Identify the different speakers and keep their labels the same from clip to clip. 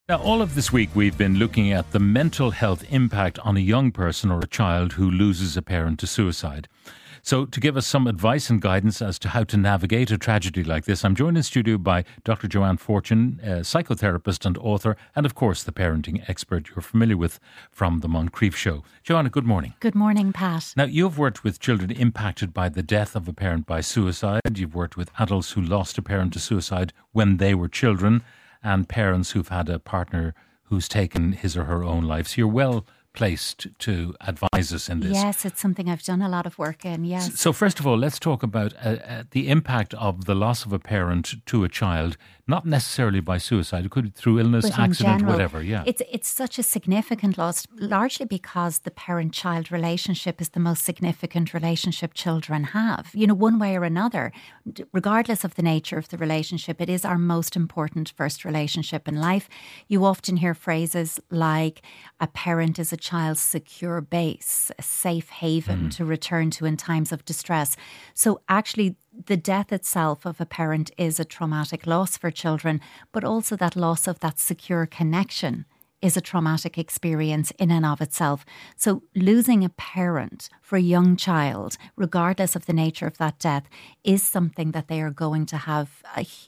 Speaker 1: Now, all of this week we've been looking at the mental health impact on a young person or a child who loses a parent to suicide. So to give us some advice and guidance as to how to navigate a tragedy like this, I'm joined in studio by Dr. Joanne Fortune, a psychotherapist and author, and of course the parenting expert you're familiar with from the Moncrief Show. Joanne, good morning.
Speaker 2: Good morning, Pat.
Speaker 1: Now, you've worked with children impacted by the death of a parent by suicide. You've worked with adults who lost a parent to suicide when they were children, and parents who've had a partner who's taken his or her own life. So you're well placed to advise us in this.
Speaker 2: Yes, it's something I've done a lot of work in, yes.
Speaker 1: So first of all, let's talk about the impact of the loss of a parent to a child, not necessarily by suicide. It could be through illness,
Speaker 2: But in
Speaker 1: accident,
Speaker 2: general,
Speaker 1: whatever, yeah.
Speaker 2: It's such a significant loss, largely because the parent-child relationship is the most significant relationship children have. You know, one way or another, regardless of the nature of the relationship, it is our most important first relationship in life. You often hear phrases like, a parent is a child's secure base, a safe haven to return to in times of distress. So actually, the death itself of a parent is a traumatic loss for children, but also that loss of that secure connection is a traumatic experience in and of itself. So losing a parent for a young child, regardless of the nature of that death, is something that they are going to have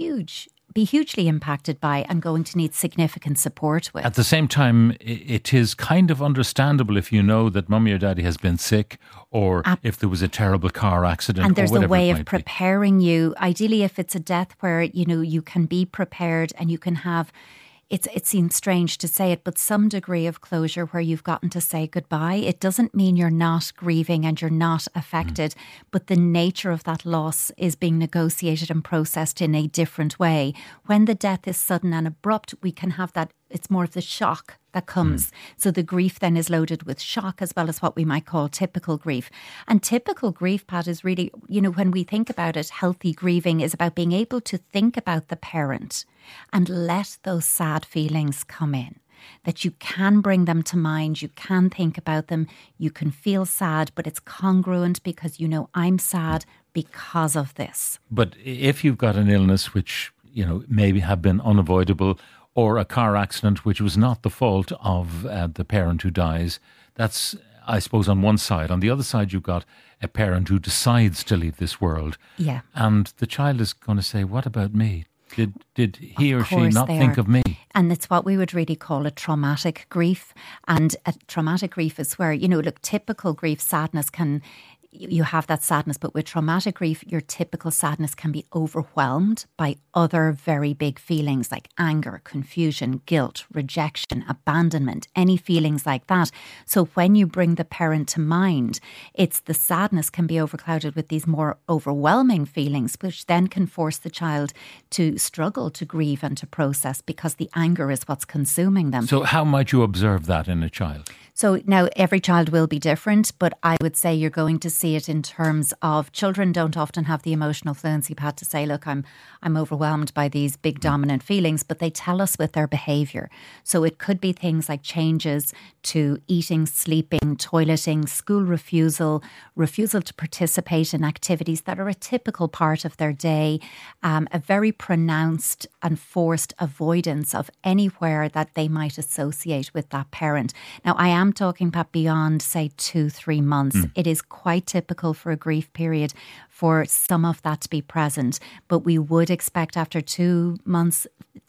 Speaker 2: be hugely impacted by and going to need significant support with.
Speaker 1: At the same time, it is kind of understandable if you know that mummy or daddy has been sick, or if there was a terrible car accident,
Speaker 2: and there's
Speaker 1: or
Speaker 2: a way
Speaker 1: of
Speaker 2: preparing you. Ideally, if it's a death where, you know, you can be prepared and you can have, it seems strange to say it, but some degree of closure where you've gotten to say goodbye. It doesn't mean you're not grieving and you're not affected, but the nature of that loss is being negotiated and processed in a different way. When the death is sudden and abrupt, we can have that, it's more of the shock that comes. So the grief then is loaded with shock as well as what we might call typical grief. And typical grief, Pat, is really, you know, when we think about it, healthy grieving is about being able to think about the parent and let those sad feelings come in. That you can bring them to mind, you can think about them, you can feel sad, but it's congruent because you know I'm sad because of this.
Speaker 1: But if you've got an illness which, you know, maybe have been unavoidable, or a car accident which was not the fault of the parent who dies, that's, I suppose, on one side. On the other side, you've got a parent who decides to leave this world.
Speaker 2: Yeah.
Speaker 1: And the child is going to say, what about me? Did he or she not think of me?
Speaker 2: And it's what we would really call a traumatic grief. And a traumatic grief is where, you know, look, typical grief, sadness can... You have that sadness, but with traumatic grief, your typical sadness can be overwhelmed by other very big feelings like anger, confusion, guilt, rejection, abandonment, any feelings like that. So when you bring the parent to mind, it's the sadness can be overclouded with these more overwhelming feelings, which then can force the child to struggle to grieve and to process because the anger is what's consuming them.
Speaker 1: So how might you observe that in a child?
Speaker 2: So now every child will be different, but I would say you're going to see it in terms of children don't often have the emotional fluency, Pat, to say, look, I'm overwhelmed by these big dominant feelings, but they tell us with their behaviour. So it could be things like changes to eating, sleeping, toileting, school refusal to participate in activities that are a typical part of their day, a very pronounced and forced avoidance of anywhere that they might associate with that parent. Now, I am talking, Pat, beyond, say, 2-3 months. It is quite typical for a grief period for some of that to be present. But we would expect after 2 months,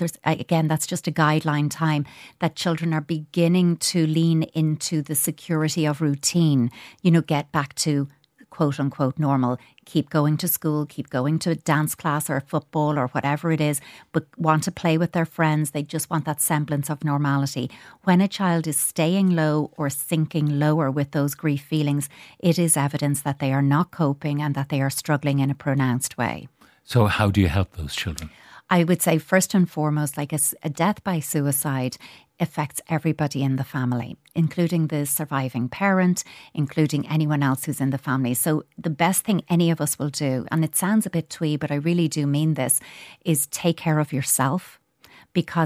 Speaker 2: that's just a guideline time, that children are beginning to lean into the security of routine, you know, get back to quote unquote normal, keep going to school, keep going to a dance class or football or whatever it is, but want to play with their friends. They just want that semblance of normality. When a child is staying low or sinking lower with those grief feelings, it is evidence that they are not coping and that they are struggling in a pronounced way.
Speaker 1: So how do you help those children?
Speaker 2: I would say first and foremost, like a death by suicide affects everybody in the family, including the surviving parent, including anyone else who's in the family. So the best thing any of us will do, and it sounds a bit twee, but I really do mean this, is take care of yourself. Because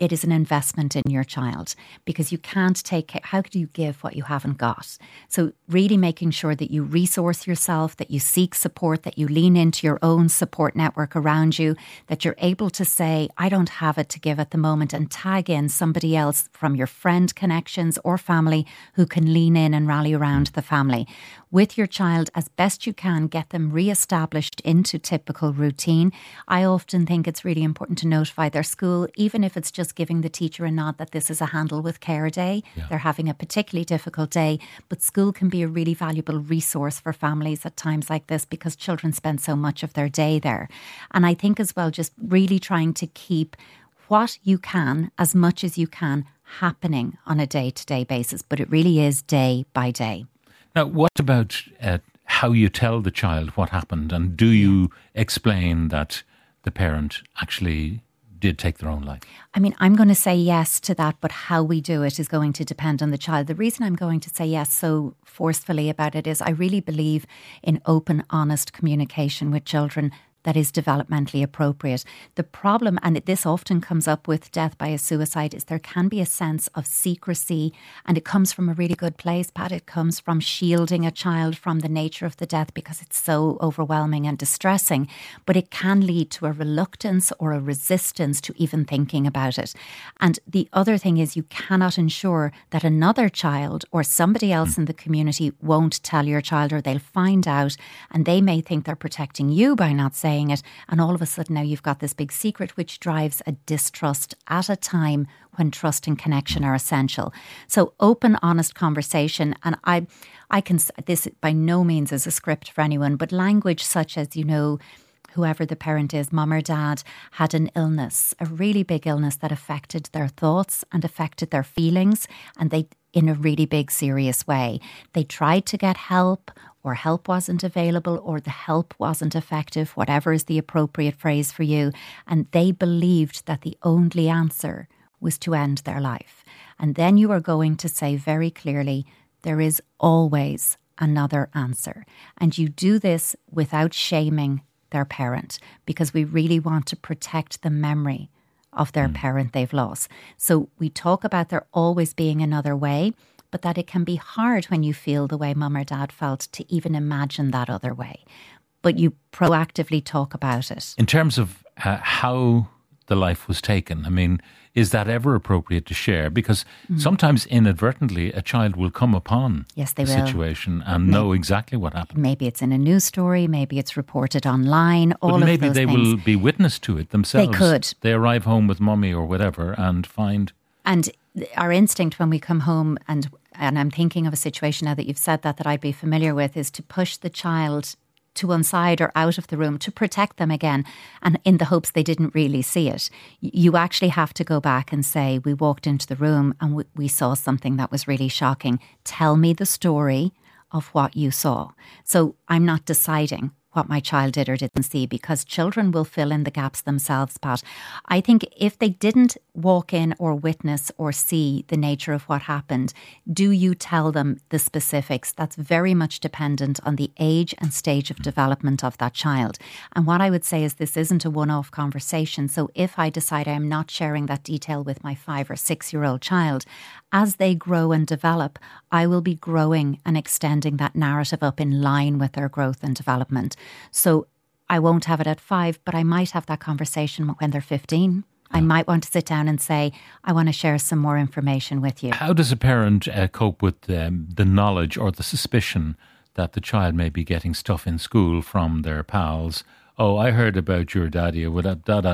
Speaker 2: it is an investment in your child, because you can't how could you give what you haven't got? So really making sure that you resource yourself, that you seek support, that you lean into your own support network around you, that you're able to say, I don't have it to give at the moment, and tag in somebody else from your friend connections or family who can lean in and rally around the family. With your child, as best you can, get them re-established into typical routine. I often think it's really important to notify their school, even if it's just giving the teacher a nod that this is a handle with care day. Yeah. They're having a particularly difficult day, but school can be a really valuable resource for families at times like this, because children spend so much of their day there. And I think as well, just really trying to keep what you can, as much as you can, happening on a day-to-day basis, but it really is day by day.
Speaker 1: Now, what about how you tell the child what happened? And do you explain that the parent actually did take their own life?
Speaker 2: I mean, I'm going to say yes to that, but how we do it is going to depend on the child. The reason I'm going to say yes so forcefully about it is I really believe in open, honest communication with children that is developmentally appropriate. The problem, and this often comes up with death by a suicide, is there can be a sense of secrecy, and it comes from a really good place, Pat. It comes from shielding a child from the nature of the death because it's so overwhelming and distressing, but it can lead to a reluctance or a resistance to even thinking about it. And the other thing is, you cannot ensure that another child or somebody else in the community won't tell your child, or they'll find out, and they may think they're protecting you by not saying it, and all of a sudden now you've got this big secret, which drives a distrust at a time when trust and connection are essential. So open, honest conversation, and I can, this by no means is a script for anyone, but language such as, whoever the parent is, mum or dad, had an illness, a really big illness that affected their thoughts and affected their feelings, and they, in a really big, serious way. They tried to get help, or help wasn't available, or the help wasn't effective, whatever is the appropriate phrase for you. And they believed that the only answer was to end their life. And then you are going to say very clearly, there is always another answer. And you do this without shaming their parent, because we really want to protect the memory of their parent they've lost. So we talk about there always being another way, but that it can be hard when you feel the way mum or dad felt to even imagine that other way. But you proactively talk about it.
Speaker 1: In terms of how the life was taken, I mean, is that ever appropriate to share? Because sometimes inadvertently a child will come upon the situation and know exactly what happened.
Speaker 2: Maybe it's in a news story, maybe it's reported online, all of those things.
Speaker 1: Maybe they will be witness to it themselves.
Speaker 2: They could.
Speaker 1: They arrive home with mummy or whatever and find...
Speaker 2: And our instinct when we come home, and I'm thinking of a situation now that you've said that I'd be familiar with, is to push the child to one side or out of the room to protect them again, and in the hopes they didn't really see it. You actually have to go back and say, we walked into the room and we saw something that was really shocking. Tell me the story of what you saw. So I'm not deciding what my child did or didn't see, because children will fill in the gaps themselves, Pat. I think if they didn't walk in or witness or see the nature of what happened, do you tell them the specifics? That's very much dependent on the age and stage of development of that child. And what I would say is this isn't a one-off conversation. So if I decide I am not sharing that detail with my 5 or 6-year-old child, as they grow and develop, I will be growing and extending that narrative up in line with their growth and development. So I won't have it at 5, but I might have that conversation when they're 15. I might want to sit down and say, I want to share some more information with you.
Speaker 1: How does a parent cope with the knowledge or the suspicion that the child may be getting stuff in school from their pals? Oh, I heard about your daddy, or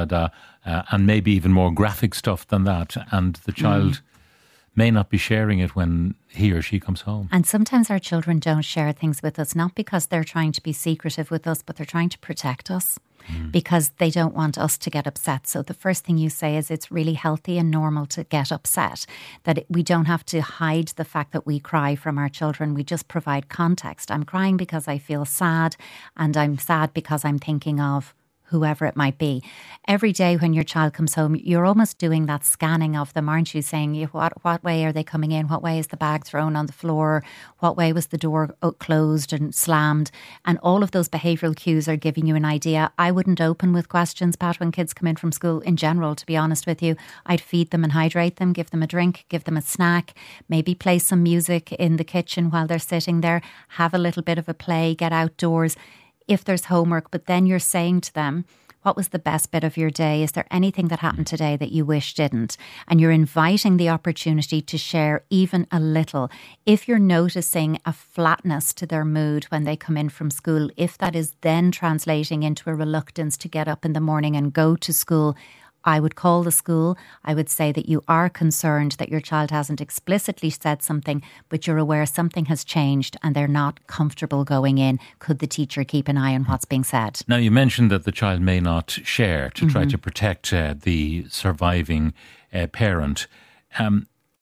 Speaker 1: and maybe even more graphic stuff than that. And the child may not be sharing it when he or she comes home.
Speaker 2: And sometimes our children don't share things with us, not because they're trying to be secretive with us, but they're trying to protect us because they don't want us to get upset. So the first thing you say is it's really healthy and normal to get upset, that we don't have to hide the fact that we cry from our children. We just provide context. I'm crying because I feel sad, and I'm sad because I'm thinking of whoever it might be. Every day when your child comes home, you're almost doing that scanning of them, aren't you? Saying, what way are they coming in? What way is the bag thrown on the floor? What way was the door closed and slammed? And all of those behavioural cues are giving you an idea. I wouldn't open with questions, Pat, when kids come in from school in general, to be honest with you. I'd feed them and hydrate them, give them a drink, give them a snack, maybe play some music in the kitchen while they're sitting there, have a little bit of a play, get outdoors if there's homework. But then you're saying to them, what was the best bit of your day? Is there anything that happened today that you wish didn't? And you're inviting the opportunity to share even a little. If you're noticing a flatness to their mood when they come in from school, if that is then translating into a reluctance to get up in the morning and go to school, I would call the school. I would say that you are concerned that your child hasn't explicitly said something, but you're aware something has changed and they're not comfortable going in. Could the teacher keep an eye on what's being said?
Speaker 1: Now, you mentioned that the child may not share to try to protect the surviving parent. And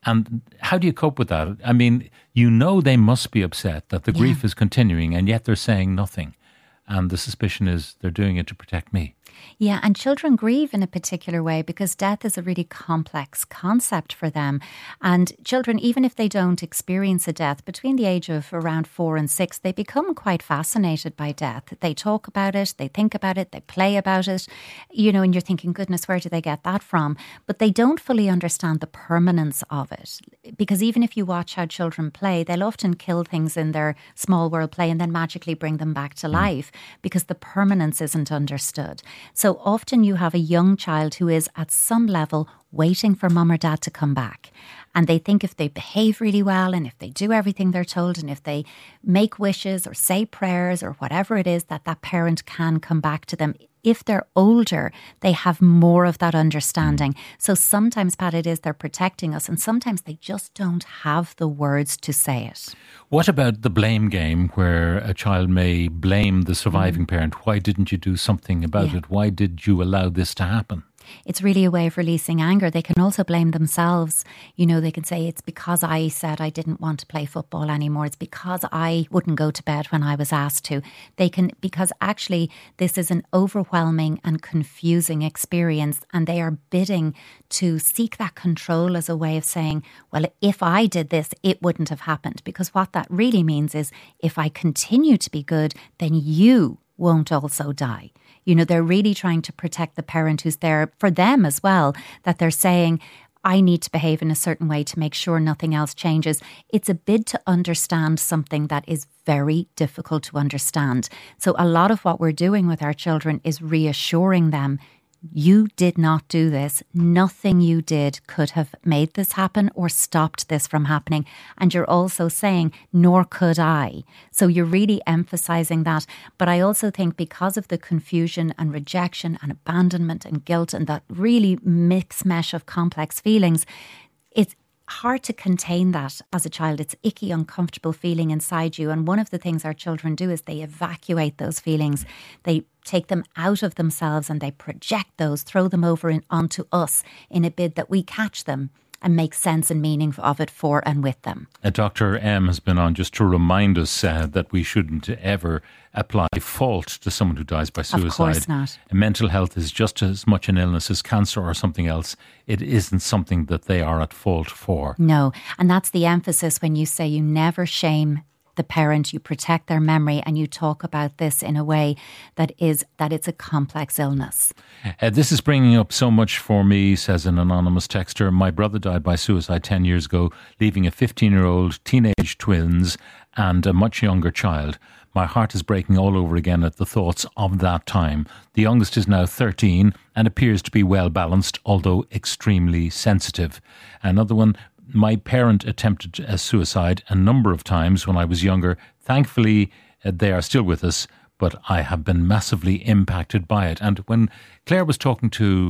Speaker 1: how do you cope with that? I mean, they must be upset that the grief is continuing, and yet they're saying nothing. And the suspicion is they're doing it to protect me.
Speaker 2: Yeah, and children grieve in a particular way because death is a really complex concept for them. And children, even if they don't experience a death, between the age of around 4 and 6, they become quite fascinated by death. They talk about it, they think about it, they play about it, and you're thinking, goodness, where did they get that from? But they don't fully understand the permanence of it. Because even if you watch how children play, they'll often kill things in their small world play and then magically bring them back to life because the permanence isn't understood. So often you have a young child who is at some level waiting for mum or dad to come back. And they think if they behave really well and if they do everything they're told and if they make wishes or say prayers or whatever it is, that parent can come back to them. If they're older, they have more of that understanding. So sometimes, Pat, it is they're protecting us and sometimes they just don't have the words to say it.
Speaker 1: What about the blame game where a child may blame the surviving parent? Why didn't you do something about it? Why did you allow this to happen?
Speaker 2: It's really a way of releasing anger. They can also blame themselves. They can say, it's because I said I didn't want to play football anymore. It's because I wouldn't go to bed when I was asked to. Because actually this is an overwhelming and confusing experience, and they are bidding to seek that control as a way of saying, well, if I did this, it wouldn't have happened. Because what that really means is if I continue to be good, then you won't also die. They're really trying to protect the parent who's there for them as well, that they're saying, I need to behave in a certain way to make sure nothing else changes. It's a bid to understand something that is very difficult to understand. So a lot of what we're doing with our children is reassuring them, you did not do this. Nothing you did could have made this happen or stopped this from happening. And you're also saying, nor could I. So you're really emphasizing that. But I also think because of the confusion and rejection and abandonment and guilt and that really mixed mesh of complex feelings, it's hard to contain that as a child. It's icky, uncomfortable feeling inside you. And one of the things our children do is they evacuate those feelings. They take them out of themselves and they project those, throw them over onto us in a bid that we catch them and make sense and meaning of it for and with them.
Speaker 1: Dr. M has been on just to remind us that we shouldn't ever apply fault to someone who dies by suicide. Of
Speaker 2: course not.
Speaker 1: Mental health is just as much an illness as cancer or something else. It isn't something that they are at fault for.
Speaker 2: No, and that's the emphasis when you say you never shame the parent, you protect their memory, and you talk about this in a way that it's a complex illness.
Speaker 1: This is bringing up so much for me, says an anonymous texter. My brother died by suicide 10 years ago, leaving a 15-year-old, teenage twins and a much younger child. My heart is breaking all over again at the thoughts of that time. The youngest is now 13 and appears to be well balanced, although extremely sensitive. Another one, my parent attempted a suicide a number of times when I was younger. Thankfully, they are still with us, but I have been massively impacted by it. And when Claire was talking to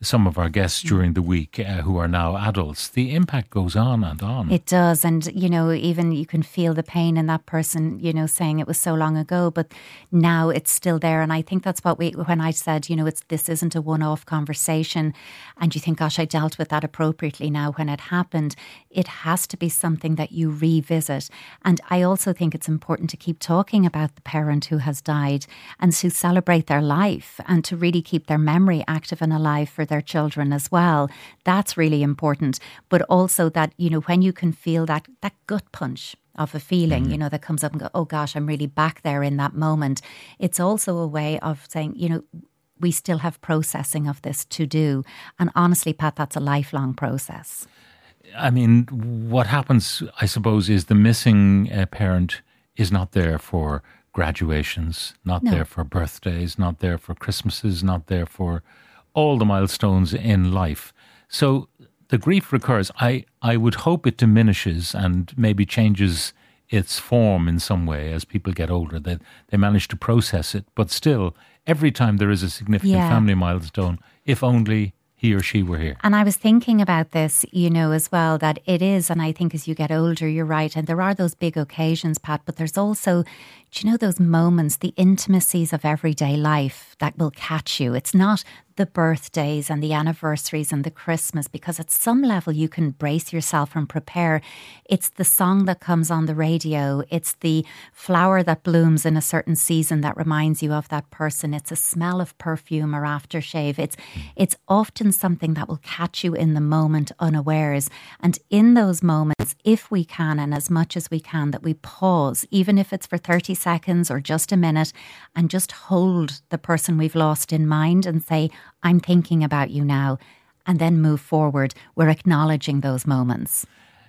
Speaker 1: some of our guests during the week who are now adults, the impact goes on and on.
Speaker 2: It does. And, even you can feel the pain in that person, saying it was so long ago, but now it's still there. And I think that's what when I said, this isn't a one-off conversation and you think, gosh, I dealt with that appropriately now when it happened. It has to be something that you revisit. And I also think it's important to keep talking about the parent who has died and to celebrate their life and to really keep their memory active and alive for their children as well. That's really important. But also that, when you can feel that gut punch of a feeling, that comes up and go, oh gosh, I'm really back there in that moment. It's also a way of saying, we still have processing of this to do. And honestly, Pat, that's a lifelong process.
Speaker 1: I mean, what happens, I suppose, is the missing parent is not there for graduations, not there for birthdays, not there for Christmases, not there for all the milestones in life. So the grief recurs. I would hope it diminishes and maybe changes its form in some way as people get older, that they manage to process it. But still, every time there is a significant family milestone, if only he or she were here.
Speaker 2: And I was thinking about this, as well, that it is, and I think as you get older, you're right, and there are those big occasions, Pat, but there's also, those moments, the intimacies of everyday life that will catch you. It's not the birthdays and the anniversaries and the Christmas, because at some level you can brace yourself and prepare. It's the song that comes on the radio. It's the flower that blooms in a certain season that reminds you of that person. It's a smell of perfume or aftershave. It's often something that will catch you in the moment unawares. And in those moments, if we can, and as much as we can, that we pause, even if it's for 30 seconds or just a minute, and just hold the person we've lost in mind and say, I'm thinking about you now, and then move forward. We're acknowledging those moments.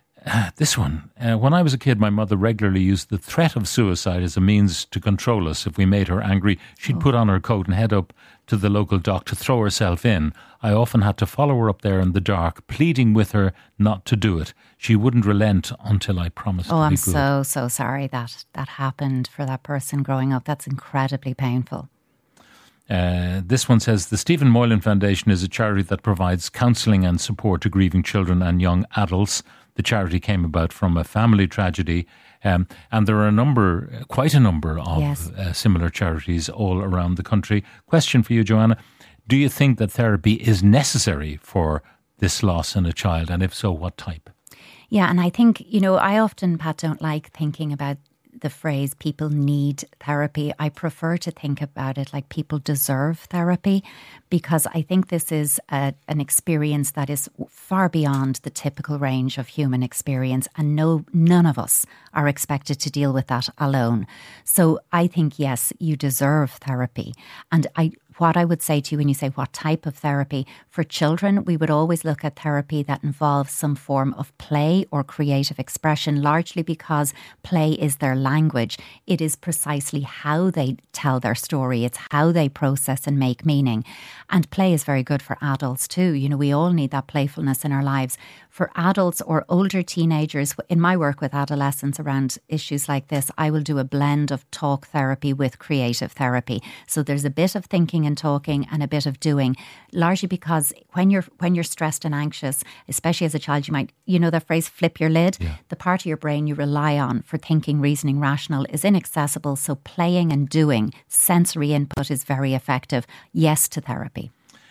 Speaker 1: This one. When I was a kid, my mother regularly used the threat of suicide as a means to control us. If we made her angry, she'd put on her coat and head up to the local dock to throw herself in. I often had to follow her up there in the dark, pleading with her not to do it. She wouldn't relent until I promised to be good.
Speaker 2: I'm so sorry that happened for that person growing up. That's incredibly painful.
Speaker 1: This one says, the Stephen Moylan Foundation is a charity that provides counselling and support to grieving children and young adults. The charity came about from a family tragedy, and there are quite a number of similar charities all around the country. Question for you, Joanna. Do you think that therapy is necessary for this loss in a child? And if so, what type?
Speaker 2: Yeah, and I think, I often, Pat, don't like thinking about the phrase people need therapy. I prefer to think about it like people deserve therapy, because I think this is an experience that is far beyond the typical range of human experience, and none of us are expected to deal with that alone. So I think, yes, you deserve therapy. And what I would say to you when you say what type of therapy, for children, we would always look at therapy that involves some form of play or creative expression, largely because play is their language. It is precisely how they tell their story. It's how they process and make meaning. And play is very good for adults too. We all need that playfulness in our lives. For adults or older teenagers, in my work with adolescents around issues like this, I will do a blend of talk therapy with creative therapy. So there's a bit of thinking and talking and a bit of doing, largely because when you're stressed and anxious, especially as a child, you might, the phrase flip your lid. Yeah. The part of your brain you rely on for thinking, reasoning, rational is inaccessible. So playing and doing, sensory input is very effective. Yes to therapy.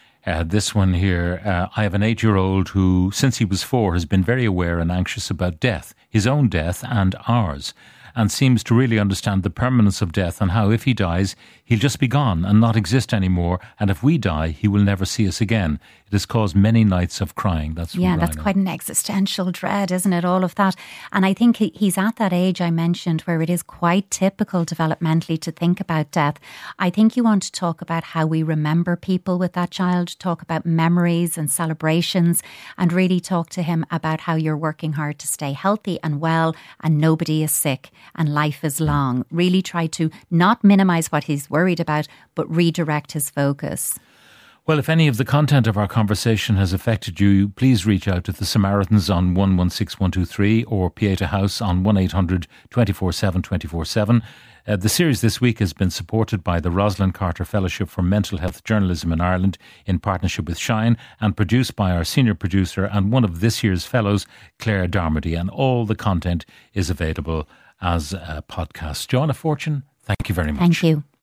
Speaker 1: This one here, I have an 8-year-old who, since he was 4, has been very aware and anxious about death, his own death and ours, and seems to really understand the permanence of death and how if he dies, he'll just be gone and not exist anymore. And if we die, he will never see us again. It has caused many nights of crying. That's
Speaker 2: quite an existential dread, isn't it? All of that. And I think he's at that age I mentioned where it is quite typical developmentally to think about death. I think you want to talk about how we remember people with that child, talk about memories and celebrations, and really talk to him about how you're working hard to stay healthy and well and nobody is sick and life is long. Really try to not minimise what he's worried about, but redirect his focus.
Speaker 1: Well, if any of the content of our conversation has affected you, please reach out to the Samaritans on 116123 or Pieta House on 1800 247 247. The series this week has been supported by the Rosalind Carter Fellowship for Mental Health Journalism in Ireland in partnership with Shine, and produced by our senior producer and one of this year's fellows, Claire Darmody. And all the content is available as a podcast. Joanna Fortune, thank you very much.
Speaker 2: Thank you.